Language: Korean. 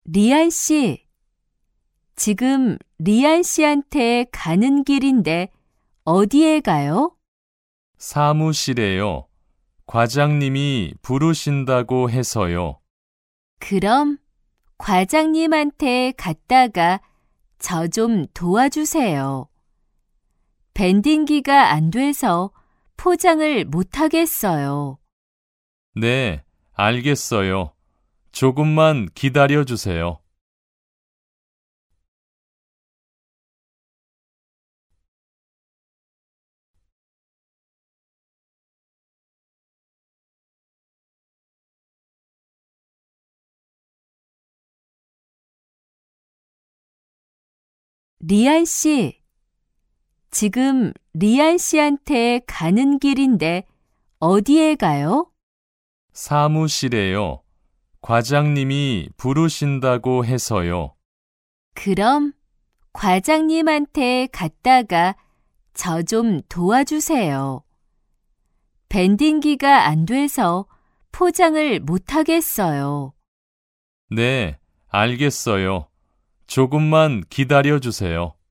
리안 씨, 지금 리안 씨한테 가는 길인데 어디에 가요? 사무실에요. 과장님이 부르신다고 해서요. 그럼 과장님한테 갔다가 저 좀 도와주세요. 밴딩기가 안 돼서 포장을 못 하겠어요. 네, 알겠어요. 조금만 기다려 주세요. 리안 씨, 지금 리안 씨한테 가는 길인데 어디에 가요? 사무실에요. 과장님이 부르신다고 해서요. 그럼 과장님한테 갔다가 저 좀 도와주세요. 밴딩기가 안 돼서 포장을 못 하겠어요. 네, 알겠어요. 조금만 기다려 주세요.